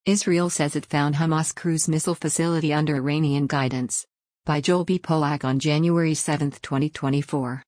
Israel says it found Hamas cruise missile facility under Iranian guidance. By Joel B. Polak on January 7, 2024.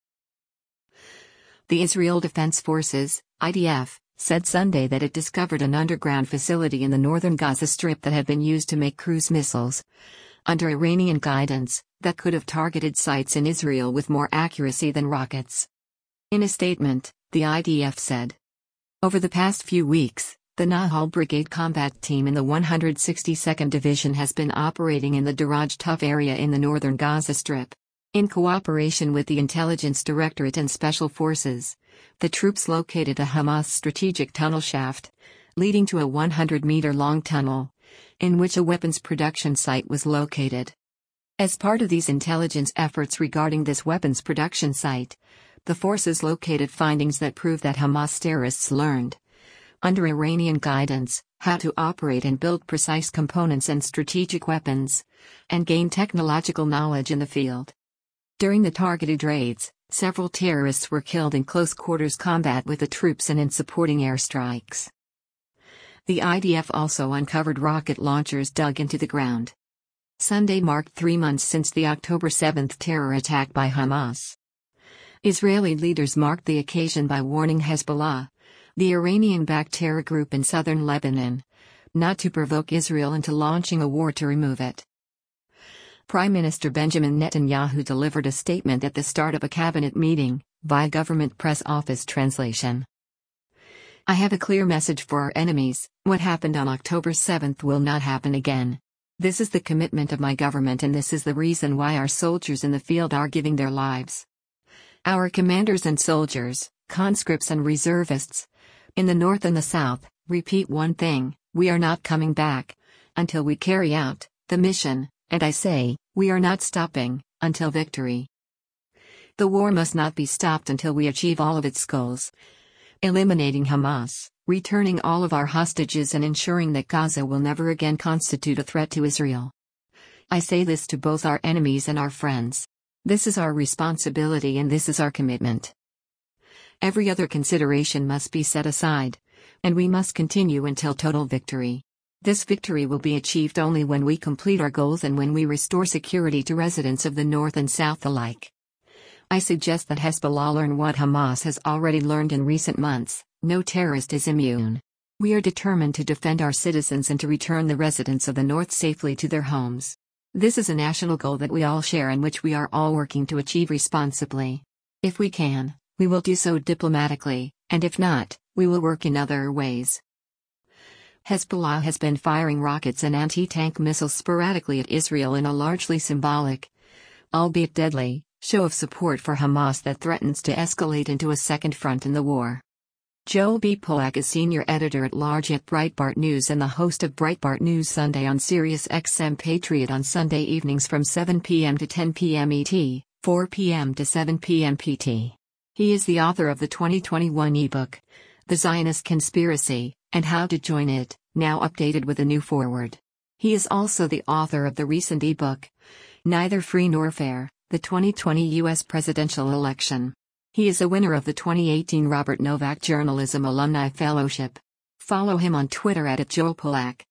The Israel Defense Forces, IDF, said Sunday that it discovered an underground facility in the northern Gaza Strip that had been used to make cruise missiles, under Iranian guidance, that could have targeted sites in Israel with more accuracy than rockets. In a statement, the IDF said, "Over the past few weeks, the Nahal Brigade combat team in the 162nd Division has been operating in the Daraj Tuf area in the northern Gaza Strip. In cooperation with the Intelligence Directorate and Special Forces, the troops located a Hamas strategic tunnel shaft, leading to a 100-meter-long tunnel, in which a weapons production site was located. As part of these intelligence efforts regarding this weapons production site, the forces located findings that prove that Hamas terrorists learned, under Iranian guidance, how to operate and build precise components and strategic weapons, and gain technological knowledge in the field. During the targeted raids, several terrorists were killed in close-quarters combat with the troops and in supporting airstrikes." The IDF also uncovered rocket launchers dug into the ground. Sunday marked 3 months since the October 7 terror attack by Hamas. Israeli leaders marked the occasion by warning Hezbollah, the Iranian-backed terror group in southern Lebanon, not to provoke Israel into launching a war to remove it. Prime Minister Benjamin Netanyahu delivered a statement at the start of a cabinet meeting, via government press office translation. "I have a clear message for our enemies: what happened on October 7 will not happen again. This is the commitment of my government, and this is the reason why our soldiers in the field are giving their lives. Our commanders and soldiers, conscripts and reservists, in the north and the south, repeat one thing: we are not coming back until we carry out the mission, and I say, we are not stopping until victory. The war must not be stopped until we achieve all of its goals: eliminating Hamas, returning all of our hostages, and ensuring that Gaza will never again constitute a threat to Israel. I say this to both our enemies and our friends. This is our responsibility and this is our commitment. Every other consideration must be set aside, and we must continue until total victory. This victory will be achieved only when we complete our goals and when we restore security to residents of the North and South alike. I suggest that Hezbollah learn what Hamas has already learned in recent months: no terrorist is immune. We are determined to defend our citizens and to return the residents of the North safely to their homes. This is a national goal that we all share and which we are all working to achieve responsibly. If we can, we will do so diplomatically, and if not, we will work in other ways." Hezbollah has been firing rockets and anti-tank missiles sporadically at Israel in a largely symbolic, albeit deadly, show of support for Hamas that threatens to escalate into a second front in the war. Joel B. Polak is senior editor-at-large at Breitbart News and the host of Breitbart News Sunday on Sirius XM Patriot on Sunday evenings from 7 p.m. to 10 p.m. ET, 4 p.m. to 7 p.m. PT. He is the author of the 2021 ebook, The Zionist Conspiracy, and How to Join It, now updated with a new foreword. He is also the author of the recent ebook, Neither Free Nor Fair, the 2020 U.S. Presidential Election. He is a winner of the 2018 Robert Novak Journalism Alumni Fellowship. Follow him on Twitter @JoelPolak.